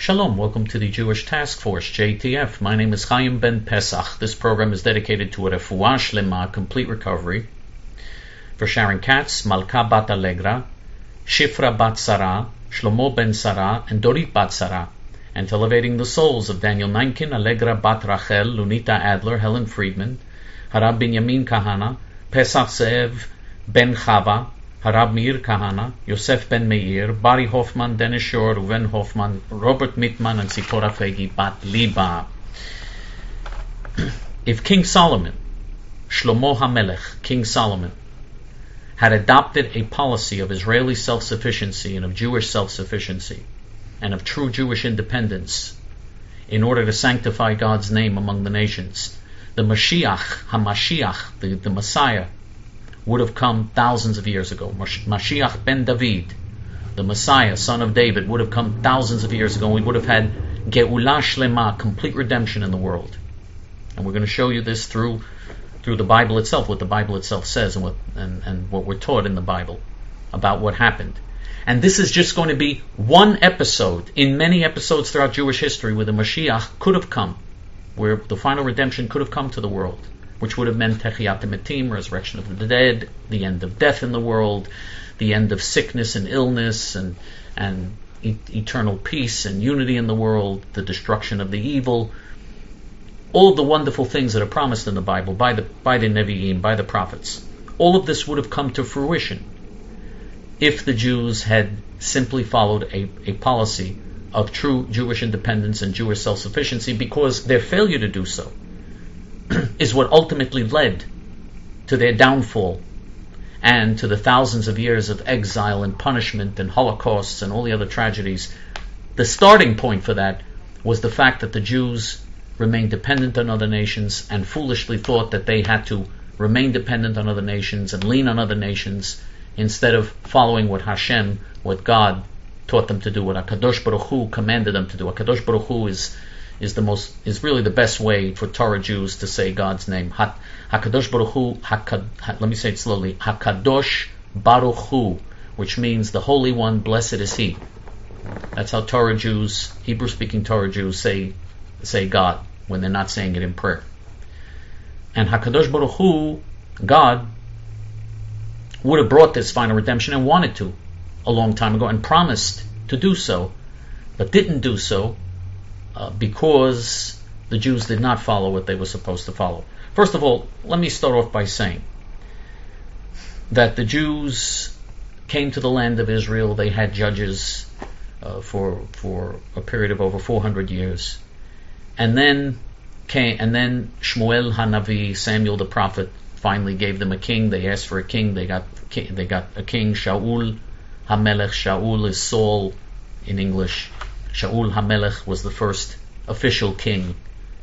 Shalom, welcome to the Jewish Task Force, JTF. My name is Chaim Ben Pesach. This program is dedicated to a refuah shlema, complete recovery, for Sharon Katz, Malka Bat Allegra, Shifra Bat Sarah, Shlomo Ben Sarah, and Dorit Bat Sarah, and to elevating the souls of Daniel Nankin, Allegra Bat Rachel, Lunita Adler, Helen Friedman, Harab Binyamin Kahana, Pesach Zeev Ben Chava, Harab Meir Kahana, Yosef Ben Meir, Barry Hoffman, Dennis Shore, Reuven Hoffman, Robert Mittman, and Sipora Fegi Bat Liba. If King Solomon, Shlomo HaMelech, King Solomon, had adopted a policy of Israeli self-sufficiency and of Jewish self-sufficiency and of true Jewish independence in order to sanctify God's name among the nations, the Mashiach, the Messiah, would have come thousands of years ago. Mashiach ben David, the Messiah, son of David, would have come thousands of years ago. We would have had Geula Shlema, complete redemption in the world. And we're going to show you this through the Bible itself, what the Bible itself says and what we're taught in the Bible about what happened. And this is just going to be one episode in many episodes throughout Jewish history where the Mashiach could have come, where the final redemption could have come to the world, which would have meant Techiyat HaMetim, resurrection of the dead, the end of death in the world, the end of sickness and illness, and eternal peace and unity in the world, the destruction of the evil, all of the wonderful things that are promised in the Bible by the Nevi'im, by the prophets. All of this would have come to fruition if the Jews had simply followed a policy of true Jewish independence and Jewish self-sufficiency, because their failure to do so is what ultimately led to their downfall and to the thousands of years of exile and punishment and holocausts and all the other tragedies. The starting point for that was the fact that the Jews remained dependent on other nations and foolishly thought that they had to remain dependent on other nations and lean on other nations instead of following what Hashem, what God taught them to do, what HaKadosh Baruch Hu commanded them to do. HaKadosh Baruch Hu is really the best way for Torah Jews to say God's name. HaKadosh Baruch Hu, let me say it slowly, HaKadosh Baruch Hu, which means the Holy One, blessed is He. That's how Torah Jews, Hebrew-speaking Torah Jews say God when they're not saying it in prayer. And HaKadosh Baruch Hu, God, would have brought this final redemption and wanted to a long time ago and promised to do so, but didn't do so because the Jews did not follow what they were supposed to follow. First of all, let me start off by saying that the Jews came to the land of Israel. They had judges for a period of over 400 years, and then Shmuel Hanavi, Samuel the prophet, finally gave them a king. They asked for a king. They got a king, Shaul HaMelech. Shaul is Saul in English. Shaul HaMelech was the first official king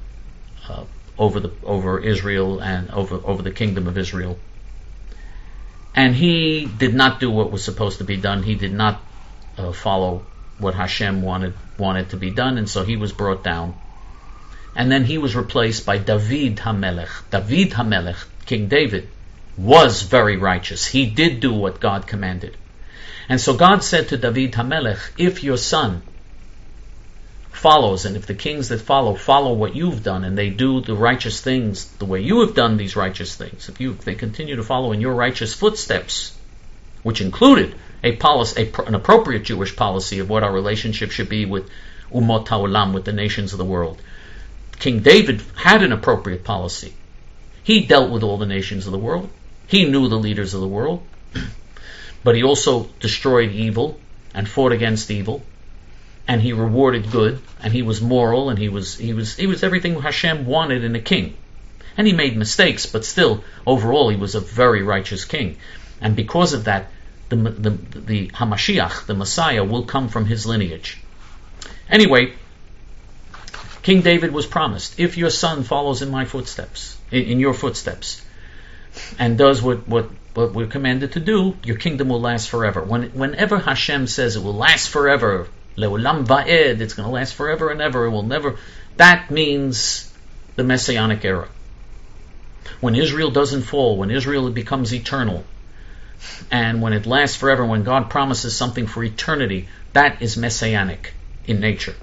over Israel and over the kingdom of Israel. And he did not do what was supposed to be done. He did not follow what Hashem wanted to be done, and so he was brought down. And then he was replaced by David HaMelech. David HaMelech, King David, was very righteous. He did do what God commanded. And so God said to David HaMelech, if your son follows, and if the kings that follow what you've done, and they do the righteous things the way you have done these righteous things, if they continue to follow in your righteous footsteps, which included an appropriate Jewish policy of what our relationship should be with Umot HaOlam, with the nations of the world. King David had an appropriate policy. He dealt with all the nations of the world. He knew the leaders of the world. But he also destroyed evil and fought against evil. And he rewarded good, and he was moral, and he was everything Hashem wanted in a king. And he made mistakes, but still, overall, he was a very righteous king. And because of that, the Hamashiach, the Messiah, will come from his lineage. Anyway, King David was promised, if your son follows in my footsteps, in your footsteps, and does what we're commanded to do, your kingdom will last forever. Whenever Hashem says it will last forever, Le'olam va'ed, it's going to last forever and ever, it will never, that means the Messianic era. When Israel doesn't fall, when Israel becomes eternal, and when it lasts forever, when God promises something for eternity, that is Messianic in nature.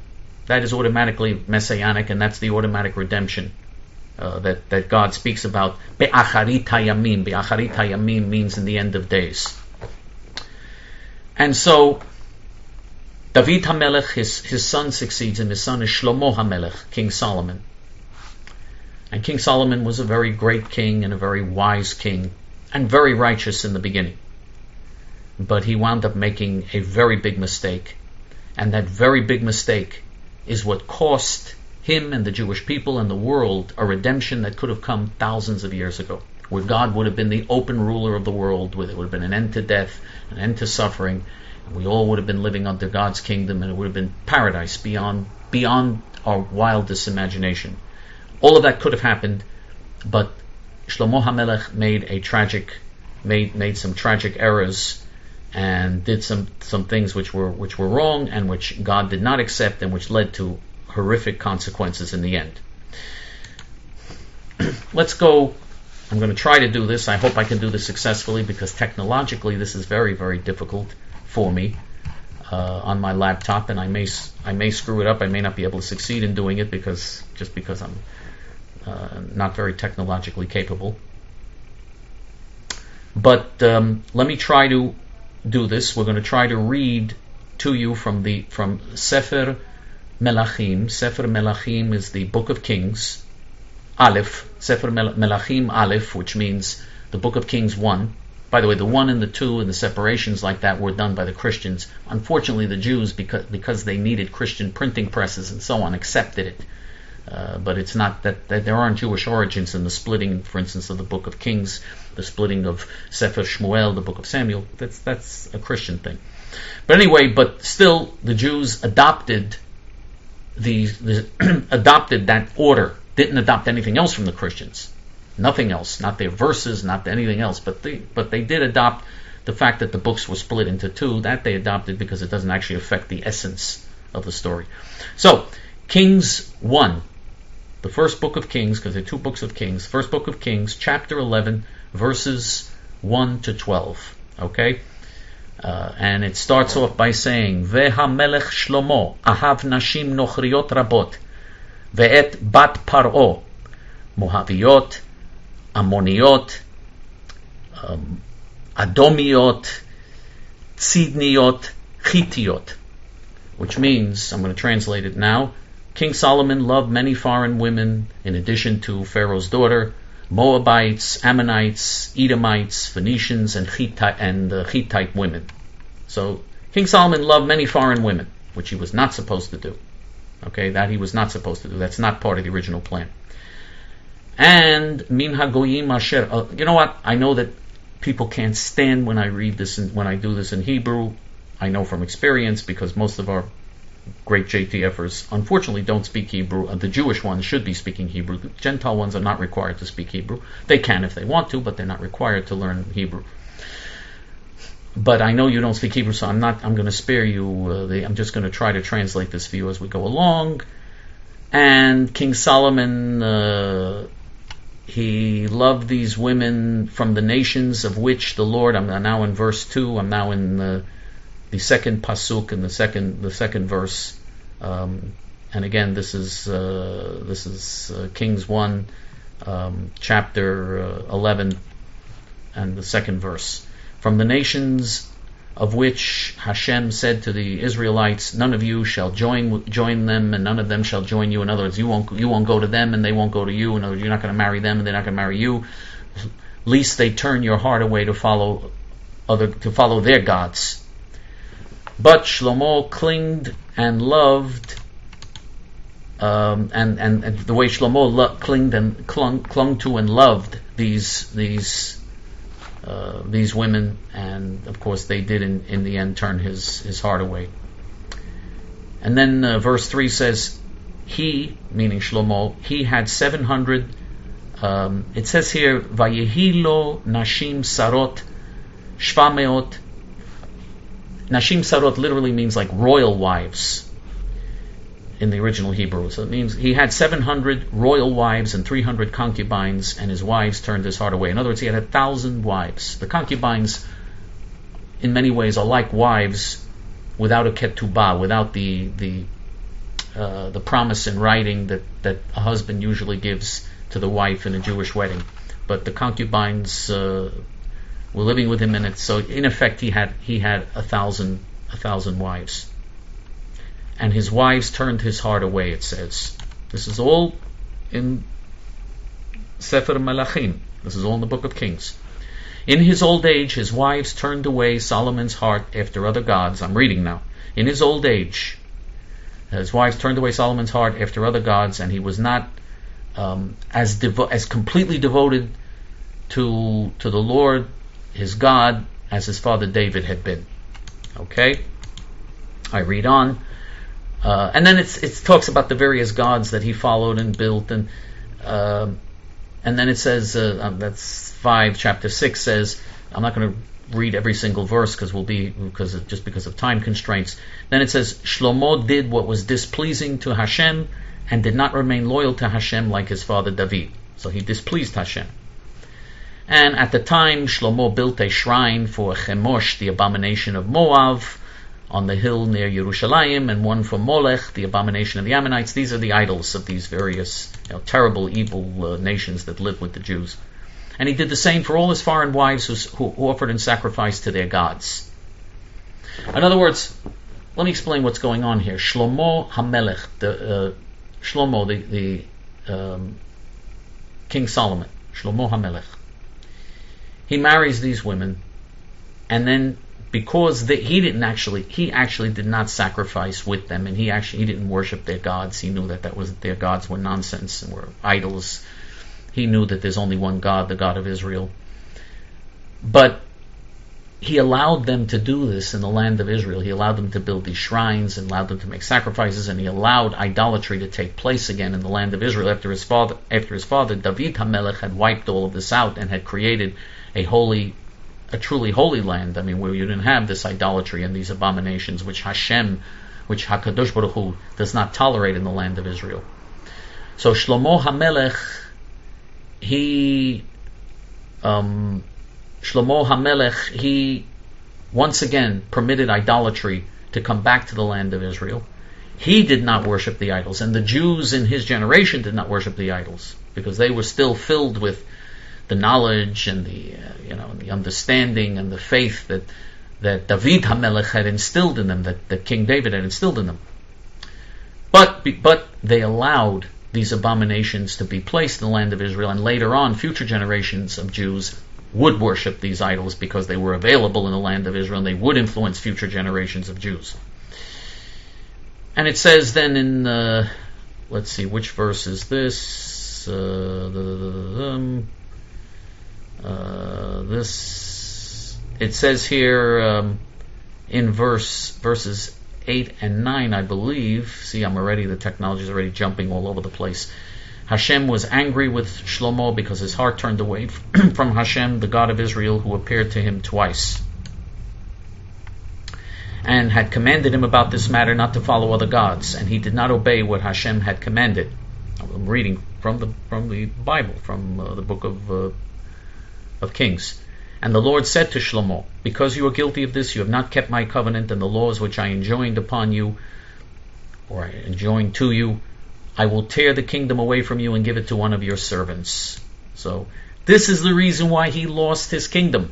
that is automatically messianic, and that's the automatic redemption that God speaks about. Be'acharit hayamim. Be'acharit hayamim means in the end of days. And so David HaMelech, his son succeeds him. His son is Shlomo HaMelech, King Solomon. And King Solomon was a very great king and a very wise king and very righteous in the beginning. But he wound up making a very big mistake. And that very big mistake is what cost him and the Jewish people and the world a redemption that could have come thousands of years ago, where God would have been the open ruler of the world, where there would have been an end to death, an end to suffering, and we all would have been living under God's kingdom, and it would have been paradise beyond our wildest imagination. All of that could have happened, but Shlomo HaMelech made some tragic errors and did some things which were wrong and which God did not accept, and which led to horrific consequences in the end. Let's go. I'm going to try to do this. I hope I can do this successfully, because technologically this is very, very difficult for me on my laptop, and I may screw it up. I may not be able to succeed in doing it because I'm not very technologically capable. But let me try to do this. We're going to try to read to you from Sefer Melachim. Sefer Melachim is the Book of Kings, Aleph. Sefer Melachim Aleph, which means the Book of Kings 1. By the way, the 1 and the 2 and the separations like that were done by the Christians. Unfortunately, the Jews, because they needed Christian printing presses and so on, accepted it. But it's not that there aren't Jewish origins in the splitting, for instance, of the Book of Kings, the splitting of Sefer Shmuel, the Book of Samuel. That's a Christian thing. But anyway, but still, the Jews adopted adopted that order. Didn't adopt anything else from the Christians. Nothing else, not their verses, not anything else. But they did adopt the fact that the books were split into two. That they adopted because it doesn't actually affect the essence of the story. So, Kings 1. The first book of Kings, because there are two books of Kings. First book of Kings, chapter 11, verses 1 to 12. Okay? And it starts off by saying, Ve'hamelech Shlomo ahav nashim nochriot rabot, ve'et bat paro, Mohaviyot, Ammoniot, Adomiot, Tzidniot, Chitiot. Which means, I'm going to translate it now, King Solomon loved many foreign women in addition to Pharaoh's daughter, Moabites, Ammonites, Edomites, Phoenicians, and Hittite women. So King Solomon loved many foreign women, which he was not supposed to do. Okay, that he was not supposed to do. That's not part of the original plan. And min hagoyim asher. You know what? I know that people can't stand when I read this and when I do this in Hebrew. I know from experience, because most of our great JTFers unfortunately don't speak Hebrew. The Jewish ones should be speaking Hebrew. The Gentile ones are not required to speak Hebrew. They can if they want to, but they're not required to learn Hebrew. But I know you don't speak Hebrew, so I'm going to spare you. I'm just going to try to translate this for you as we go along. And King Solomon, he loved these women from the nations of which the Lord. I'm now in verse 2. I'm now in the second pasuk in the second verse. And again, this is Kings 1, chapter 11, and the second verse. From the nations of which Hashem said to the Israelites, none of you shall join them, and none of them shall join you. In other words, you won't go to them, and they won't go to you. In other words, you're not going to marry them, and they're not going to marry you. Lest they turn your heart away to follow their gods. But Shlomo clinged and loved, and the way Shlomo clinged and clung to and loved these women, and of course they did in the end turn his heart away. And then verse 3 says, he, meaning Shlomo, he had 700, it says here, Vayehilo Nashim Sarot Shvameot. Nashim Sarot literally means like royal wives in the original Hebrew. So it means he had 700 royal wives and 300 concubines, and his wives turned his heart away. In other words, he had 1,000 wives. The concubines, in many ways, are like wives without a ketubah, without the the promise in writing that a husband usually gives to the wife in a Jewish wedding. But the concubines were living with him, and so in effect he had 1,000 wives. And his wives turned his heart away, it says. This is all in Sefer Melachim. This is all in the Book of Kings. In his old age, his wives turned away Solomon's heart after other gods. I'm reading now. In his old age, his wives turned away Solomon's heart after other gods, and he was not as completely devoted to the Lord, his God, as his father David had been. Okay? I read on. And then it talks about the various gods that he followed and built, and then it says, that's 5, chapter 6 says, I'm not going to read every single verse because of time constraints. Then it says, Shlomo did what was displeasing to Hashem and did not remain loyal to Hashem like his father David. So he displeased Hashem. And at the time, Shlomo built a shrine for Chemosh, the abomination of Moab, on the hill near Yerushalayim, and one for Molech, the abomination of the Ammonites. These are the idols of these various terrible, evil nations that live with the Jews. And he did the same for all his foreign wives who offered in sacrifice to their gods. In other words, let me explain what's going on here. Shlomo HaMelech, the King Solomon, Shlomo HaMelech, he marries these women, and then because he actually did not sacrifice with them, and he didn't worship their gods. He knew that their gods were nonsense and were idols. He knew that there's only one God, the God of Israel. But he allowed them to do this in the land of Israel. He allowed them to build these shrines and allowed them to make sacrifices, and he allowed idolatry to take place again in the land of Israel after his father David HaMelech had wiped all of this out and had created a truly holy land. Where you didn't have this idolatry and these abominations which HaKadosh Baruch Hu does not tolerate in the land of Israel. So Shlomo HaMelech, he once again permitted idolatry to come back to the land of Israel. He did not worship the idols, and the Jews in his generation did not worship the idols, because they were still filled with the knowledge and the understanding and the faith that David HaMelech had instilled in them, that King David had instilled in them. But they allowed these abominations to be placed in the land of Israel, and later on, future generations of Jews would worship these idols because they were available in the land of Israel, and they would influence future generations of Jews. And it says then in, let's see, which verse is this? It says here in verses 8 and 9, I believe. See, the technology is already jumping all over the place. Hashem was angry with Shlomo because his heart turned away from Hashem, the God of Israel, who appeared to him twice, and had commanded him about this matter not to follow other gods, and he did not obey what Hashem had commanded. I'm reading from the Bible, from the book of Kings. And the Lord said to Shlomo, because you are guilty of this, you have not kept my covenant and the laws which I enjoined upon you, or I enjoined to you, I will tear the kingdom away from you and give it to one of your servants. So this is the reason why he lost his kingdom,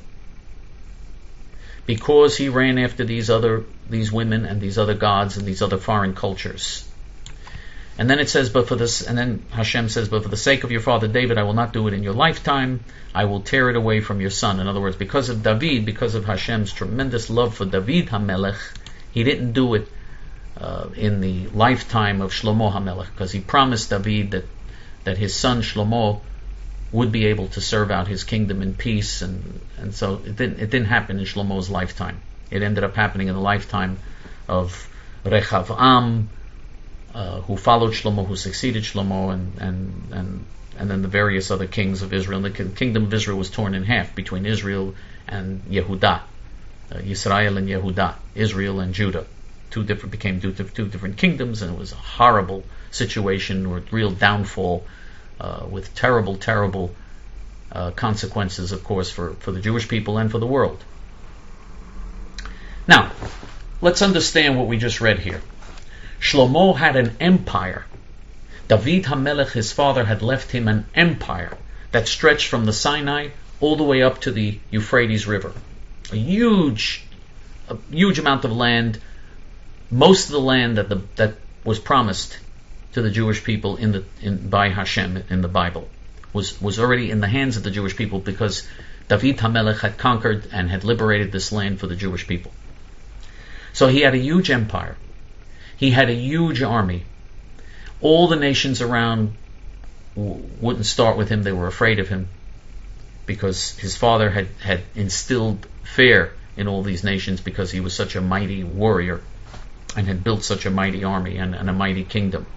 because he ran after these women and these other gods and these other foreign cultures. And then it says, and then Hashem says, but for the sake of your father David, I will not do it in your lifetime. I will tear it away from your son. In other words, because of David, because of Hashem's tremendous love for David HaMelech, he didn't do it in the lifetime of Shlomo HaMelech, because he promised David that his son Shlomo would be able to serve out his kingdom in peace, and so it didn't happen in Shlomo's lifetime. It ended up happening in the lifetime of Rechavam, who followed Shlomo, who succeeded Shlomo, and then the various other kings of Israel. And the kingdom of Israel was torn in half between Israel and Yehudah, Yisrael and Yehudah, Israel and Judah. Became two different kingdoms, and it was a horrible situation, or real downfall, with terrible consequences, of course, for the Jewish people and for the world. Now, let's understand what we just read here. Shlomo had an empire. David HaMelech, his father, had left him an empire that stretched from the Sinai all the way up to the Euphrates River. A huge amount of land. Most of the land that was promised to the Jewish people by Hashem in the Bible was already in the hands of the Jewish people, because David HaMelech had conquered and had liberated this land for the Jewish people. So he had a huge empire. He had a huge army. All the nations around wouldn't start with him. They were afraid of him, because his father had instilled fear in all these nations, because he was such a mighty warrior and had built such a mighty army and a mighty kingdom.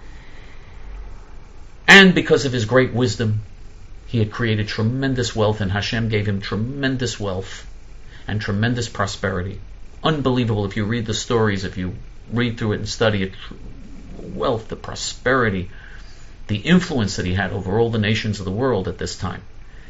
And because of his great wisdom, he had created tremendous wealth, and Hashem gave him tremendous wealth and tremendous prosperity. Unbelievable. If you read the stories, if you read through it and study it, wealth, the prosperity, the influence that he had over all the nations of the world at this time.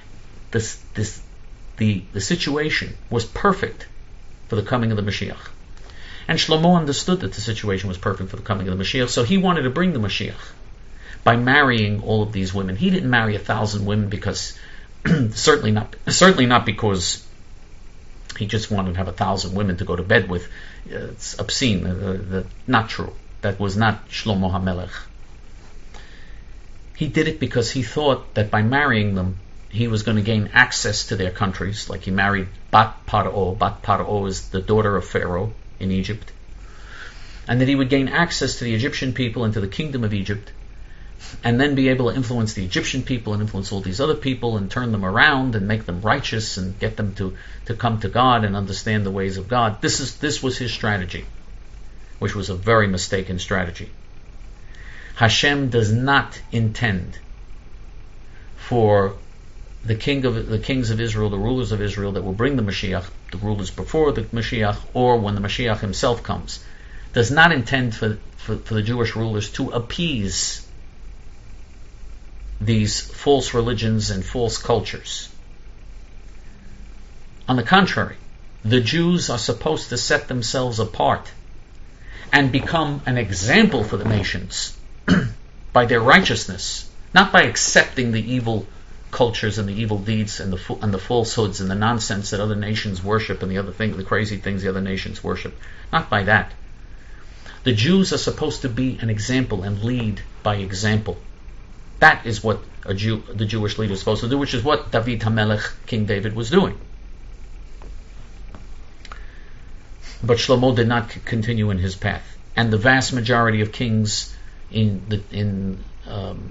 The situation was perfect for the coming of the Mashiach. And Shlomo understood that the situation was perfect for the coming of the Mashiach, so he wanted to bring the Mashiach by marrying all of these women. He didn't marry 1,000 women because certainly not because he just wanted to have 1,000 women to go to bed with. It's obscene. Not true. That was not Shlomo HaMelech. He did it because he thought that by marrying them, he was going to gain access to their countries. Like he married Bat Paro. Bat Paro is the daughter of Pharaoh in Egypt. And that he would gain access to the Egyptian people and to the kingdom of Egypt, and then be able to influence the Egyptian people and influence all these other people and turn them around and make them righteous and get them to come to God and understand the ways of God. This was his strategy, which was a very mistaken strategy. Hashem does not intend for the kings of Israel, the rulers of Israel that will bring the Mashiach, the rulers before the Mashiach or when the Mashiach himself comes, does not intend for the Jewish rulers to appease these false religions and false cultures. On the contrary, the Jews are supposed to set themselves apart and become an example for the nations by their righteousness, not by accepting the evil cultures and the evil deeds and the falsehoods and the nonsense that other nations worship and the crazy things the other nations worship. Not by that. The Jews are supposed to be an example and lead by example. That is what the Jewish leader is supposed to do, which is what David HaMelech, King David, was doing. But Shlomo did not continue in his path, and the vast majority of kings in Malchut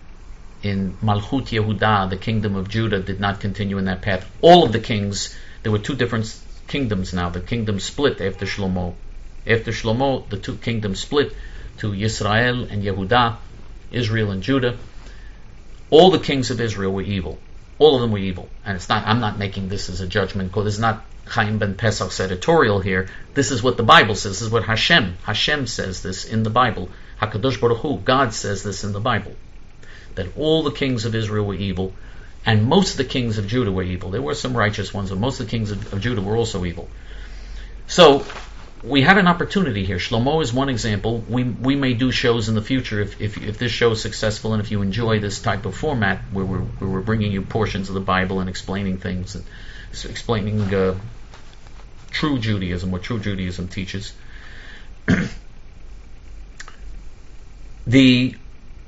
Yehudah, the kingdom of Judah, did not continue in that path. All of the kings, there were two different kingdoms now. The kingdom split after Shlomo. After Shlomo, the two kingdoms split to Yisrael and Yehudah, Israel and Judah. All the kings of Israel were evil. All of them were evil. And I'm not making this as a judgment call. This is not Chaim ben Pesach's editorial here. This is what the Bible says. This is what Hashem says this in the Bible. HaKadosh Baruch Hu, God says this in the Bible. That all the kings of Israel were evil, and most of the kings of Judah were evil. There were some righteous ones, but most of the kings of Judah were also evil. So, we had an opportunity here. Shlomo is one example. We may do shows in the future if this show is successful, and if you enjoy this type of format where we're bringing you portions of the Bible and explaining things, and explaining true Judaism, what true Judaism teaches. The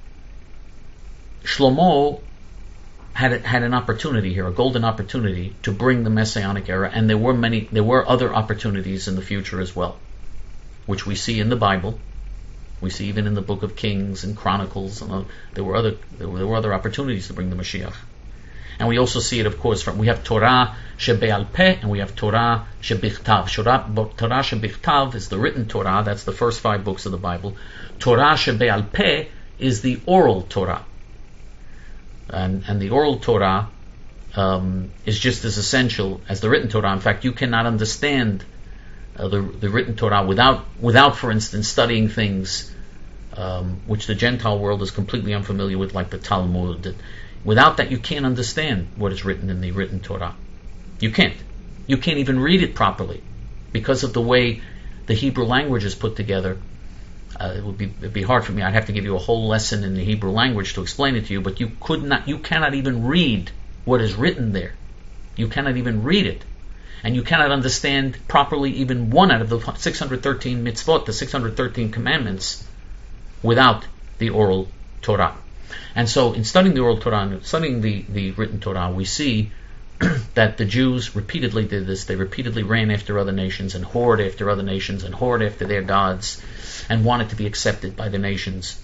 Shlomo had an opportunity here, a golden opportunity to bring the Messianic era, and there were other opportunities in the future as well, which we see in the Bible. We see even in the Book of Kings and Chronicles, and there were other opportunities to bring the Mashiach. And we also see it, of course, we have Torah shebe'al peh and we have Torah shebichtav. Torah shebichtav is the written Torah. That's the first 5 books of the Bible. Torah shebe'al peh is the oral Torah. And the oral Torah is just as essential as the written Torah. In fact, you cannot understand the written Torah without, for instance, studying things which the Gentile world is completely unfamiliar with, like the Talmud. Without that, you can't understand what is written in the written Torah. You can't. You can't even read it properly because of the way the Hebrew language is put together. It'd be hard for me. I'd have to give you a whole lesson in the Hebrew language to explain it to you, but you cannot even read what is written there. You cannot even read it. And you cannot understand properly even one out of the 613 mitzvot, the 613 commandments, without the oral Torah. And so in studying the oral Torah and studying the written Torah, we see that the Jews repeatedly did this. They repeatedly ran after other nations and whored after other nations and whored after their gods and wanted to be accepted by the nations.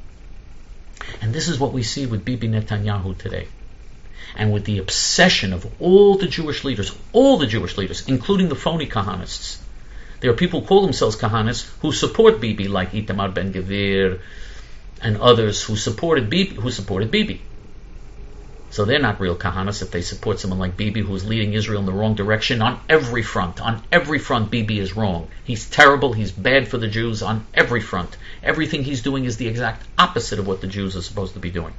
And this is what we see with Bibi Netanyahu today. And with the obsession of all the Jewish leaders, including the phony Kahanists. There are people who call themselves Kahanists who support Bibi, like Itamar Ben-Gvir and others who supported Bibi. So they're not real Kahanists if they support someone like Bibi who is leading Israel in the wrong direction on every front. On every front, Bibi is wrong. He's terrible. He's bad for the Jews on every front. Everything he's doing is the exact opposite of what the Jews are supposed to be doing.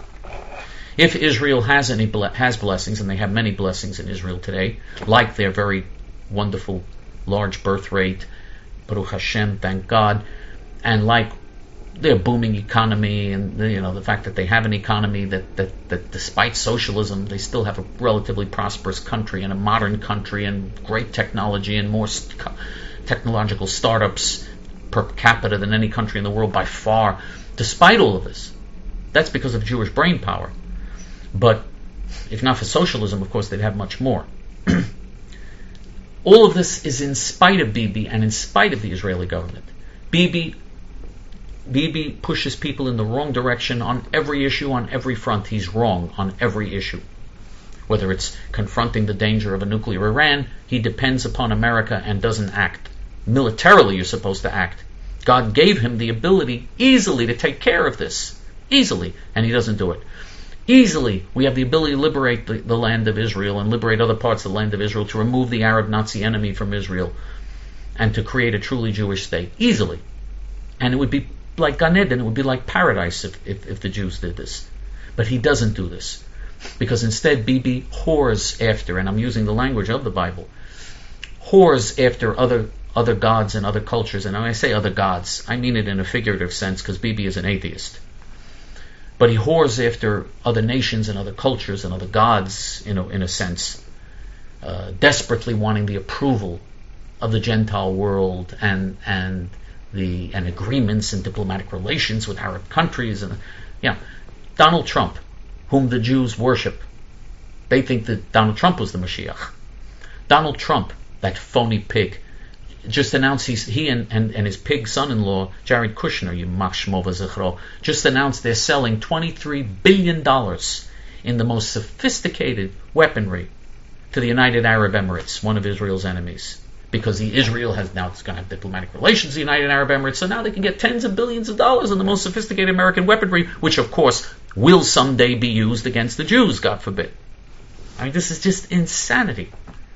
If Israel has blessings, and they have many blessings in Israel today, like their very wonderful large birth rate, Baruch Hashem, thank God, and like their booming economy, and the fact that they have an economy that despite socialism, they still have a relatively prosperous country and a modern country and great technology and more technological startups per capita than any country in the world by far. Despite all of this, that's because of Jewish brain power. But if not for socialism, of course, they'd have much more. All of this is in spite of Bibi and in spite of the Israeli government. Bibi pushes people in the wrong direction on every issue, on every front. He's wrong on every issue. Whether it's confronting the danger of a nuclear Iran, he depends upon America and doesn't act. Militarily, you're supposed to act. God gave him the ability easily to take care of this. Easily. And he doesn't do it. Easily, we have the ability to liberate the land of Israel and liberate other parts of the land of Israel, to remove the Arab Nazi enemy from Israel and to create a truly Jewish state. Easily. And it would be like Gan Eden, it would be like paradise if the Jews did this. But he doesn't do this. Because instead, Bibi whores after, and I'm using the language of the Bible, whores after other gods and other cultures. And when I say other gods, I mean it in a figurative sense, because Bibi is an atheist. But he whores after other nations and other cultures and other gods, in a sense, desperately wanting the approval of the Gentile world and agreements and diplomatic relations with Arab countries. And Donald Trump, whom the Jews worship, they think that Donald Trump was the Mashiach. Donald Trump, that phony pig, just announced he and his pig son-in-law, Jared Kushner, Yimach Shmo v'Zichro, just announced they're selling $23 billion in the most sophisticated weaponry to the United Arab Emirates, one of Israel's enemies. Because Israel is going to have diplomatic relations with the United Arab Emirates, so now they can get tens of billions of dollars in the most sophisticated American weaponry, which of course will someday be used against the Jews, God forbid. I mean, this is just insanity.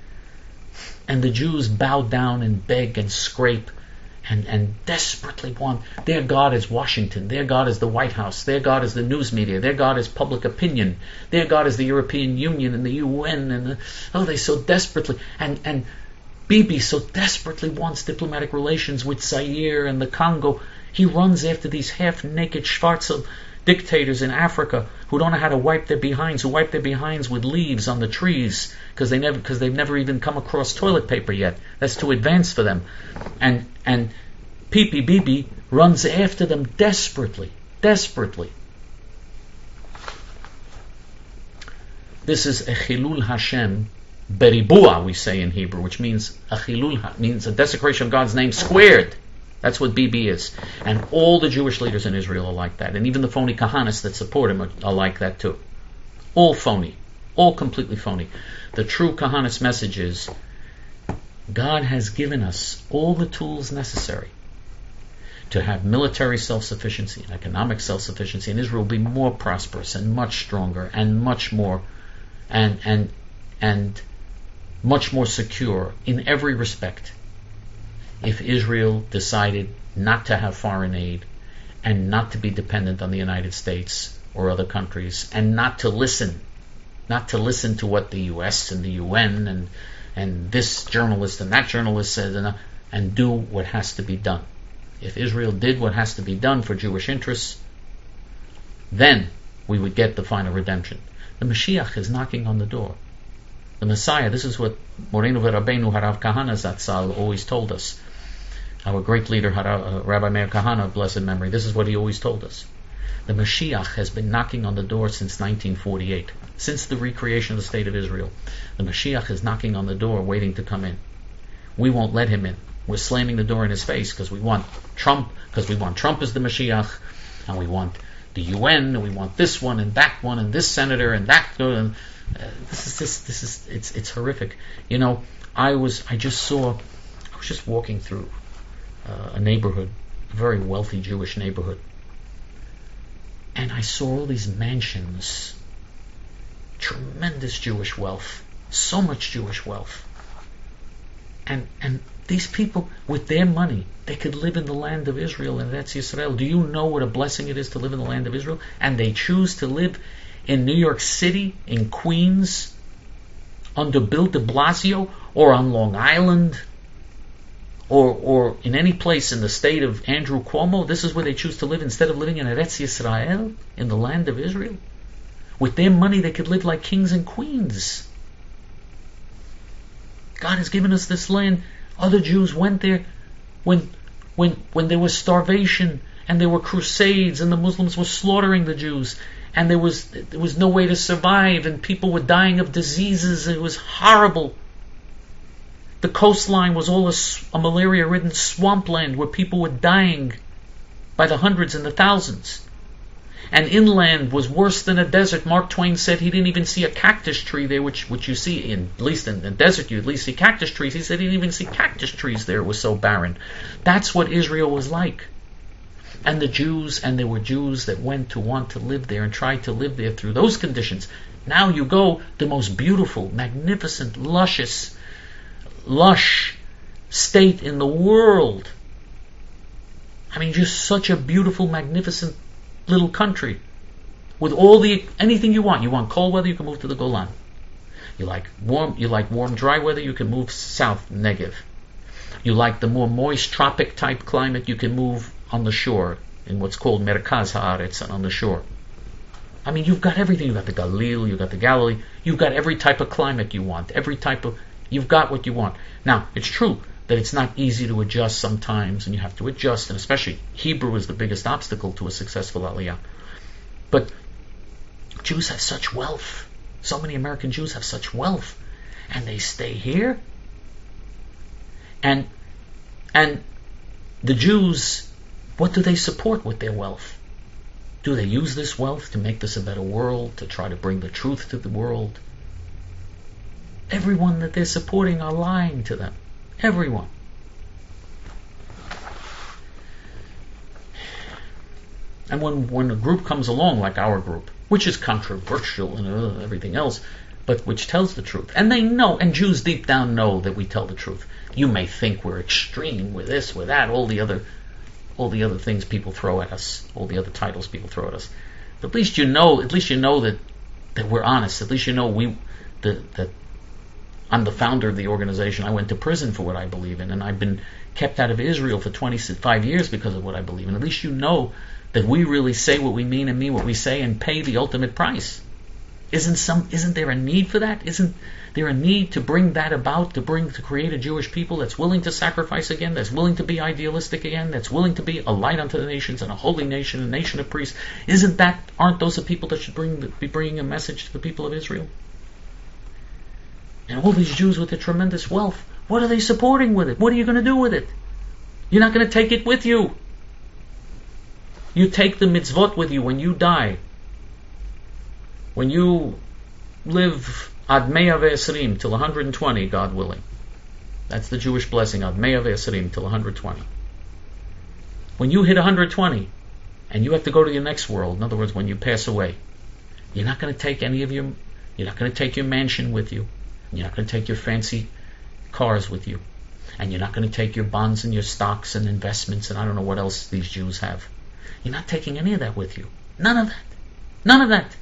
And the Jews bow down and beg and scrape and desperately want. Their God is Washington. Their God is the White House. Their God is the news media. Their God is public opinion. Their God is the European Union and the UN. And they so desperately. And Bibi so desperately wants diplomatic relations with Zaire and the Congo. He runs after these half-naked Schwarzer dictators in Africa who don't know how to wipe their behinds, who wipe their behinds with leaves on the trees because they've never even come across toilet paper yet. That's too advanced for them. And Pipi Bibi runs after them desperately. This is a Chilul Hashem beribua, we say in Hebrew, which means means a desecration of God's name squared. That's what Bibi is. And all the Jewish leaders in Israel are like that. And even the phony Kahanists that support him are like that too. All phony. All completely phony. The true Kahanist message is, God has given us all the tools necessary to have military self-sufficiency and economic self-sufficiency, and Israel will be more prosperous and much stronger and much more and much more secure in every respect if Israel decided not to have foreign aid and not to be dependent on the United States or other countries, and not to listen to what the US and the UN and this journalist and that journalist says, and do what has to be done. if Israel did what has to be done for Jewish interests, then we would get the final redemption. The Mashiach is knocking on the door. The Messiah, this is what Moreno Rabbeinu Harav Kahana Zatzal always told us. Our great leader, Rabbi Meir Kahana of blessed memory, this is what he always told us. The Mashiach has been knocking on the door since 1948, since the recreation of the State of Israel. The Mashiach is knocking on the door, waiting to come in. We won't let him in. We're slamming the door in his face because we want Trump as the Mashiach, and we want the UN, and we want this one and that one and this senator and that. It's horrific. You know, I was just walking through a neighborhood, a very wealthy Jewish neighborhood, and I saw all these mansions, tremendous Jewish wealth, so much Jewish wealth, and these people, with their money, they could live in the land of Israel, and that's Yisrael. Do you know what a blessing it is to live in the land of Israel? And they choose to live in New York City, in Queens, under Bill de Blasio, or on Long Island, or in any place in the state of Andrew Cuomo. This is where they choose to live instead of living in Eretz Yisrael, in the land of Israel. With their money, they could live like kings and queens. God has given us this land. Other Jews went there when there was starvation and there were crusades and the Muslims were slaughtering the Jews, and there was no way to survive, and people were dying of diseases. It was horrible. The coastline was all a malaria-ridden swampland where people were dying by the hundreds and the thousands. And inland was worse than a desert. Mark Twain said he didn't even see a cactus tree there, which you see, at least in the desert, you at least see cactus trees. He said he didn't even see cactus trees there. It was so barren. That's what Israel was like. And there were Jews that went to want to live there and tried to live there through those conditions. Now you go, the most beautiful, magnificent, lush state in the world. I mean, just such a beautiful, magnificent little country with anything you want. You want cold weather, you can move to the Golan. You like warm, dry weather, you can move south, Negev. You like the more moist, tropic type climate, you can move on the shore in what's called Merkaz Haaretz, on the shore. I mean, you've got everything. You've got the Galil, you've got the Galilee, you've got every type of climate you want, you've got what you want. Now, it's true that it's not easy to adjust sometimes, and you have to adjust, and especially Hebrew is the biggest obstacle to a successful Aliyah. But Jews have such wealth. So many American Jews have such wealth, and they stay here. And the Jews, what do they support with their wealth? Do they use this wealth to make this a better world, to try to bring the truth to the world? Everyone that they're supporting are lying to them. Everyone. And when a group comes along like our group, which is controversial and everything else, but which tells the truth, and they know, and Jews deep down know that we tell the truth. You may think we're extreme with this, with that, all the other things people throw at us, all the other titles people throw at us. But at least you know that we're honest. At least you know that I'm the founder of the organization. I went to prison for what I believe in, and I've been kept out of Israel for 25 years because of what I believe in. At least you know that we really say what we mean and mean what we say and pay the ultimate price. Isn't there a need for that? Isn't there a need to bring that about, to create a Jewish people that's willing to sacrifice again, that's willing to be idealistic again, that's willing to be a light unto the nations and a holy nation, a nation of priests? Aren't those the people that should be bringing a message to the people of Israel? And all these Jews with their tremendous wealth, what are they supporting with it? What are you going to do with it? You're not going to take it with you. You take the mitzvot with you when you die. When you live ad mea ve'esrim, till 120, God willing. That's the Jewish blessing, ad mea ve'esrim, till 120. When you hit 120, and you have to go to your next world, in other words, when you pass away, you're not going to take you're not going to take your mansion with you. You're not going to take your fancy cars with you. And you're not going to take your bonds and your stocks and investments and I don't know what else these Jews have. You're not taking any of that with you. None of that. None of that.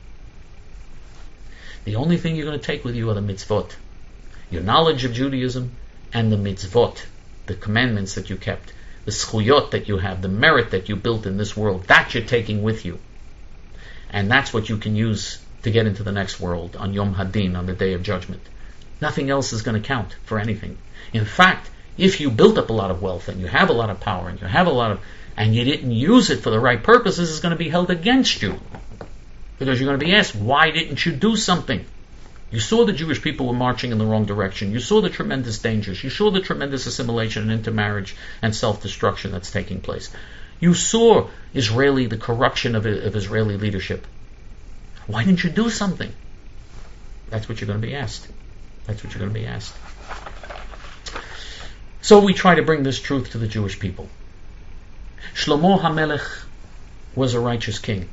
The only thing you're going to take with you are the mitzvot. Your knowledge of Judaism and the mitzvot, the commandments that you kept. the schuyot that you have, the merit that you built in this world, that you're taking with you. And that's what you can use to get into the next world on Yom Hadin, on the Day of Judgment. Nothing else is going to count for anything. In fact, if you built up a lot of wealth and you have a lot of power and you have a lot of, and you didn't use it for the right purposes, it's going to be held against you. Because you're going to be asked, why didn't you do something? You saw the Jewish people were marching in the wrong direction. You saw the tremendous dangers. You saw the tremendous assimilation and intermarriage and self-destruction that's taking place. You saw the corruption of Israeli leadership. Why didn't you do something? That's what you're going to be asked. That's what you're going to be asked. So we try to bring this truth to the Jewish people. Shlomo HaMelech was a righteous king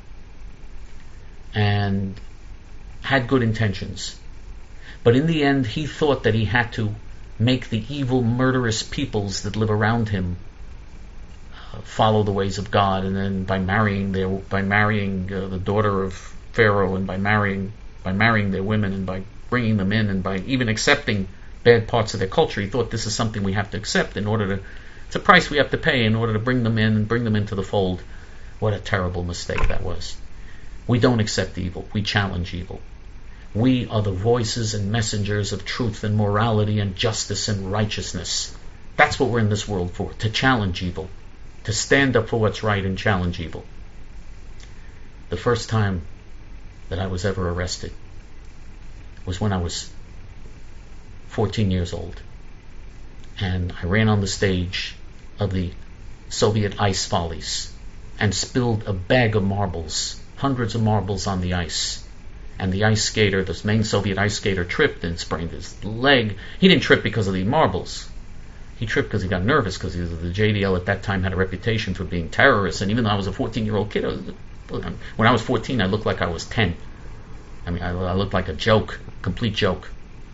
and had good intentions. But in the end, he thought that he had to make the evil, murderous peoples that live around him follow the ways of God, and then by marrying the daughter of Pharaoh, and by marrying their women, and by bringing them in, and by even accepting bad parts of their culture, he thought this is something we have to accept in order to. It's a price we have to pay in order to bring them in and bring them into the fold. What a terrible mistake that was. We don't accept evil. We challenge evil. We are the voices and messengers of truth and morality and justice and righteousness. That's what we're in this world for, to challenge evil, to stand up for what's right and challenge evil. The first time that I was ever arrested was when I was 14 years old. And I ran on the stage of the Soviet ice follies and spilled a bag of marbles, hundreds of marbles on the ice. And the ice skater, this main Soviet ice skater, tripped and sprained his leg. He didn't trip because of the marbles. He tripped because he got nervous, because the JDL at that time had a reputation for being terrorists. And even though I was a 14-year-old kid, when I was 14, I looked like I was 10. I mean, I looked like a joke, complete joke.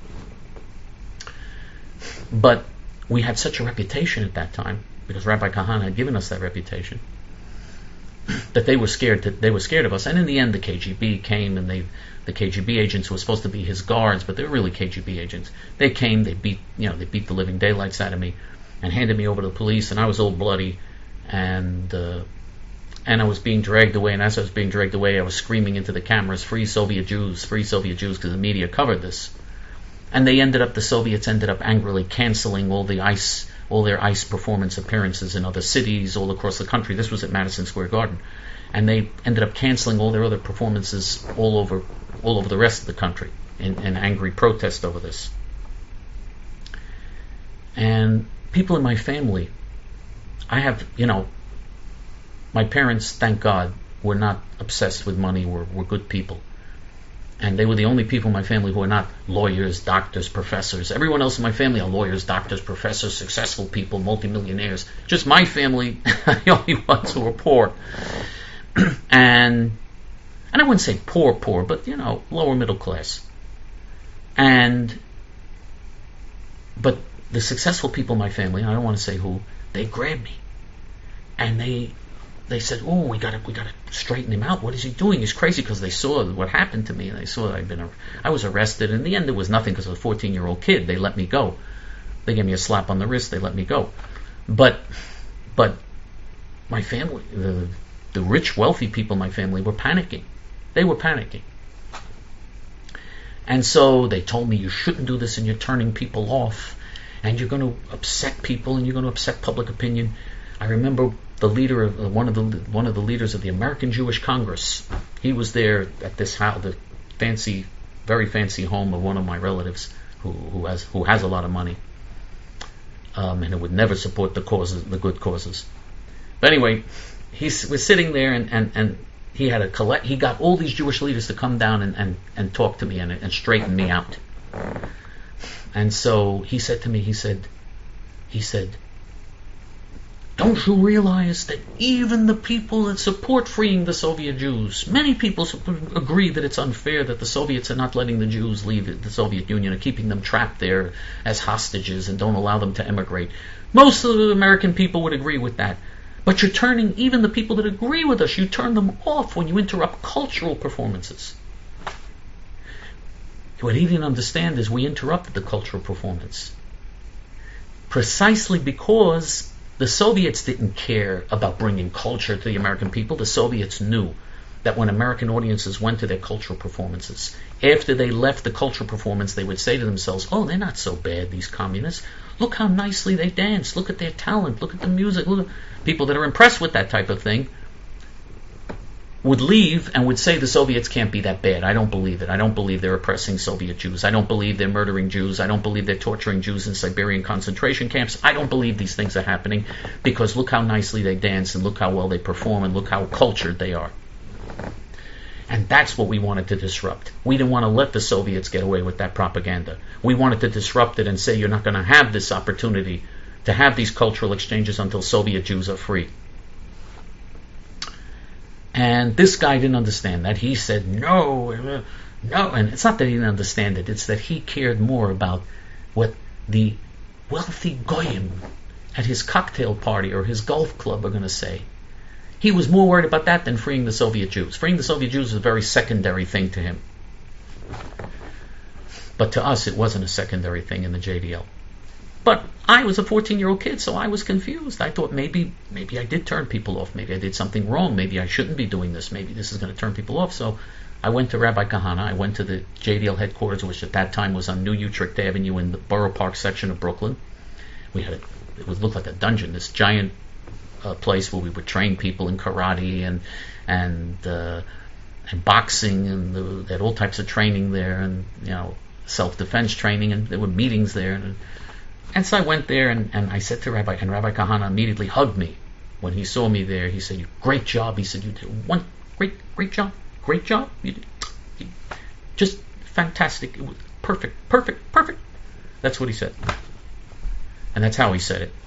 But we had such a reputation at that time, because Rabbi Kahana had given us that reputation, that they were scared of us. And in the end, the KGB came, and the KGB agents who were supposed to be his guards, but they were really KGB agents. They came, they beat the living daylights out of me, and handed me over to the police, and I was all bloody, and I was being dragged away. And as I was being dragged away, I was screaming into the cameras, "Free Soviet Jews, free Soviet Jews," because the media covered this. And the Soviets ended up angrily canceling all their ice performance appearances in other cities all across the country. This was at Madison Square Garden. And they ended up canceling all their other performances all over the rest of the country in angry protest over this. And people in my family, my parents, thank God, were not obsessed with money, were good people. And they were the only people in my family who were not lawyers, doctors, professors. Everyone else in my family are lawyers, doctors, professors, successful people, multimillionaires. Just my family, the only ones who were poor. And I wouldn't say poor, but, lower middle class. But the successful people in my family, I don't want to say who, they grabbed me. And they said, "Oh, we got to straighten him out. What is he doing? He's crazy," because they saw what happened to me, and they saw that I was arrested. In the end, it was nothing because I was a 14-year-old kid. They let me go. They gave me a slap on the wrist. They let me go. But my family, the rich, wealthy people in my family were panicking. They were panicking. And so they told me, "You shouldn't do this, and you're turning people off, and you're going to upset people, and you're going to upset public opinion." I remember the leader of one of the leaders of the American Jewish Congress. He was there at this house, the fancy, very fancy home of one of my relatives who has a lot of money, and who would never support the good causes. But anyway, he was sitting there, and he got all these Jewish leaders to come down and talk to me and straighten me out. And so he said to me, he said, "Don't you realize that even the people that support freeing the Soviet Jews, many people agree that it's unfair that the Soviets are not letting the Jews leave the Soviet Union, or keeping them trapped there as hostages and don't allow them to emigrate. Most of the American people would agree with that. But you're turning even the people that agree with us, you turn them off when you interrupt cultural performances." What he didn't understand is we interrupted the cultural performance precisely because The Soviets didn't care about bringing culture to the American people. The Soviets knew that when American audiences went to their cultural performances, after they left the cultural performance, they would say to themselves, oh, they're not so bad, these communists. Look how nicely they dance. Look at their talent. Look at the music. People that are impressed with that type of thing would leave and would say the Soviets can't be that bad. I don't believe it. I don't believe they're oppressing Soviet Jews. I don't believe they're murdering Jews. I don't believe they're torturing Jews in Siberian concentration camps. I don't believe these things are happening because look how nicely they dance and look how well they perform and look how cultured they are. And that's what we wanted to disrupt. We didn't want to let the Soviets get away with that propaganda. We wanted to disrupt it and say you're not going to have this opportunity to have these cultural exchanges until Soviet Jews are free. And this guy didn't understand that. He said, no. And it's not that he didn't understand it. It's that he cared more about what the wealthy goyim at his cocktail party or his golf club are going to say. He was more worried about that than freeing the Soviet Jews. Freeing the Soviet Jews was a very secondary thing to him. But to us, it wasn't a secondary thing in the JDL. But I was a 14-year-old kid, so I was confused. I thought maybe I did turn people off. Maybe I did something wrong. Maybe I shouldn't be doing this. Maybe this is going to turn people off. So I went to Rabbi Kahana. I went to the JDL headquarters, which at that time was on New Utrecht Avenue in the Borough Park section of Brooklyn. It looked like a dungeon, this giant place where we would train people in karate and boxing, and they had all types of training there, and self-defense training, and there were meetings there. And so I went there, and I said to Rabbi Kahana immediately hugged me when he saw me there. He said, "Great job." He said, "You did one great job. Great job. You did just fantastic. It was perfect. That's what he said, and that's how he said it.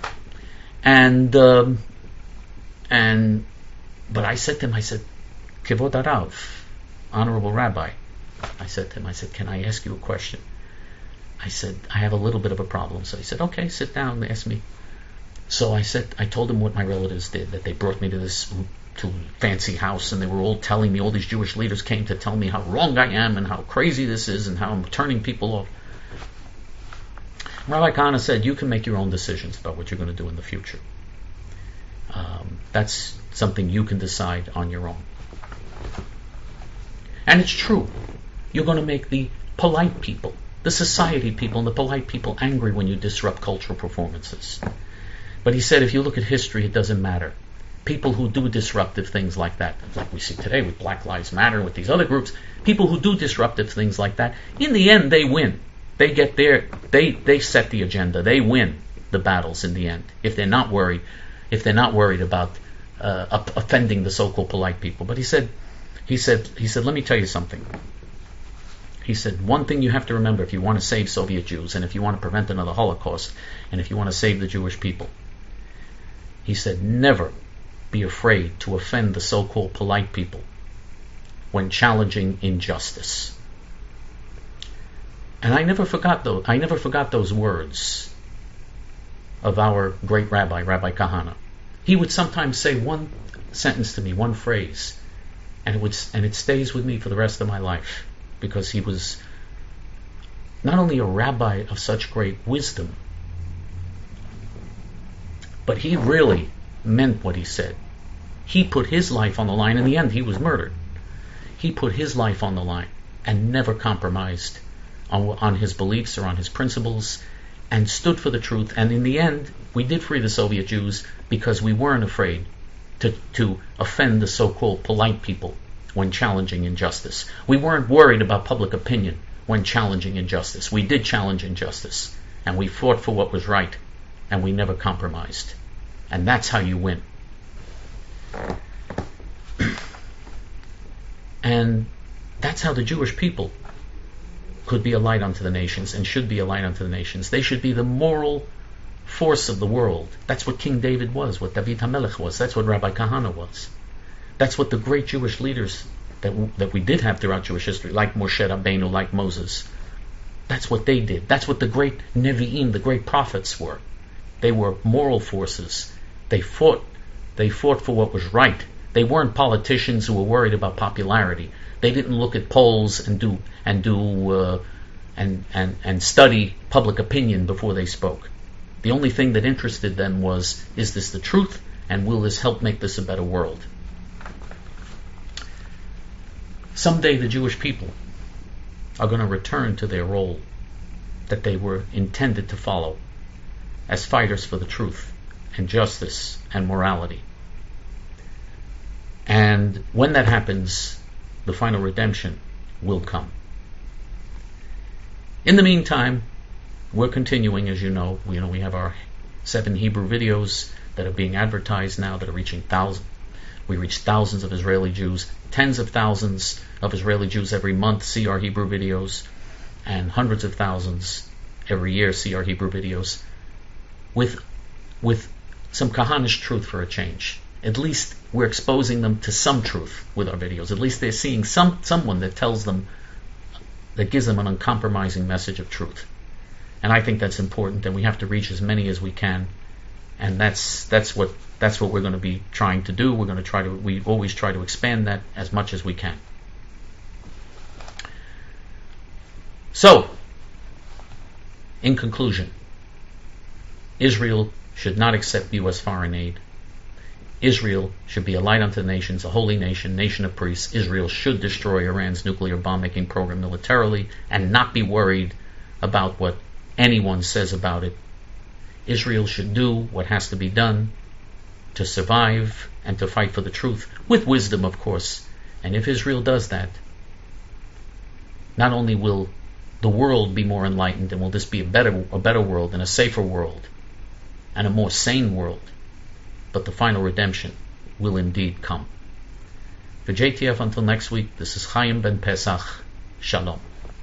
But I said to him, Kivod Arav, Honorable Rabbi, I said to him, can I ask you a question? I said, I have a little bit of a problem. So he said, okay, sit down and ask me. So I told him what my relatives did, that they brought me to this fancy house, and they were all telling me, all these Jewish leaders came to tell me how wrong I am and how crazy this is and how I'm turning people off. Rabbi Kahana said, you can make your own decisions about what you're going to do in the future. That's something you can decide on your own. And it's true. You're going to make the polite people, the society people, and the polite people angry when you disrupt cultural performances. But he said, if you look at history, it doesn't matter. People who do disruptive things like that, like we see today with Black Lives Matter, with these other groups, people who do disruptive things like that, in the end, they win. They get there. They set the agenda. They win the battles in the end. If they're not worried about offending the so-called polite people. But he said, let me tell you something. He said, one thing you have to remember if you want to save Soviet Jews, and if you want to prevent another Holocaust, and if you want to save the Jewish people, he said, never be afraid to offend the so-called polite people when challenging injustice. And I never forgot those words of our great Rabbi Kahana. He would sometimes say one sentence to me, one phrase, and it stays with me for the rest of my life, because he was not only a rabbi of such great wisdom, but he really meant what he said. He put his life on the line. In the end, he was murdered. He put his life on the line and never compromised on his beliefs or on his principles, and stood for the truth. And in the end, we did free the Soviet Jews because we weren't afraid to offend the so-called polite people when challenging injustice. We weren't worried about public opinion when challenging injustice. We did challenge injustice, and we fought for what was right, and we never compromised. And that's how you win. And that's how the Jewish people could be a light unto the nations, and should be a light unto the nations. They should be the moral force of the world. That's what King David was, what David HaMelech was. That's what Rabbi Kahana was. That's what the great Jewish leaders that we did have throughout Jewish history, like Moshe Rabbeinu, like Moses, that's what they did. That's what the great Nevi'im, the great prophets were. They were moral forces. They fought for what was right. They weren't politicians who were worried about popularity. They didn't look at polls and study public opinion before they spoke. The only thing that interested them was, is this the truth, and will this help make this a better world? Someday the Jewish people are going to return to their role that they were intended to follow as fighters for the truth and justice and morality. And when that happens, the final redemption will come. In the meantime, we're continuing, as you know, we have our 7 Hebrew videos that are being advertised now that are reaching thousands. We reach thousands of Israeli Jews. Tens of thousands of Israeli Jews every month see our Hebrew videos, and hundreds of thousands every year see our Hebrew videos with some kahanish truth for a change. At least we're exposing them to some truth with our videos. At least they're seeing someone that tells them, that gives them an uncompromising message of truth. And I think that's important, and we have to reach as many as we can. And that's what we're going to be trying to do. We always try to expand that as much as we can. So, in conclusion, Israel should not accept U.S. foreign aid. Israel should be a light unto the nations, a holy nation, nation of priests. Israel should destroy Iran's nuclear bomb-making program militarily and not be worried about what anyone says about it. Israel should do what has to be done to survive and to fight for the truth, with wisdom, of course. And if Israel does that, not only will the world be more enlightened, and will this be a better world and a safer world and a more sane world, but the final redemption will indeed come. For JTF, until next week, this is Chaim Ben Pesach. Shalom.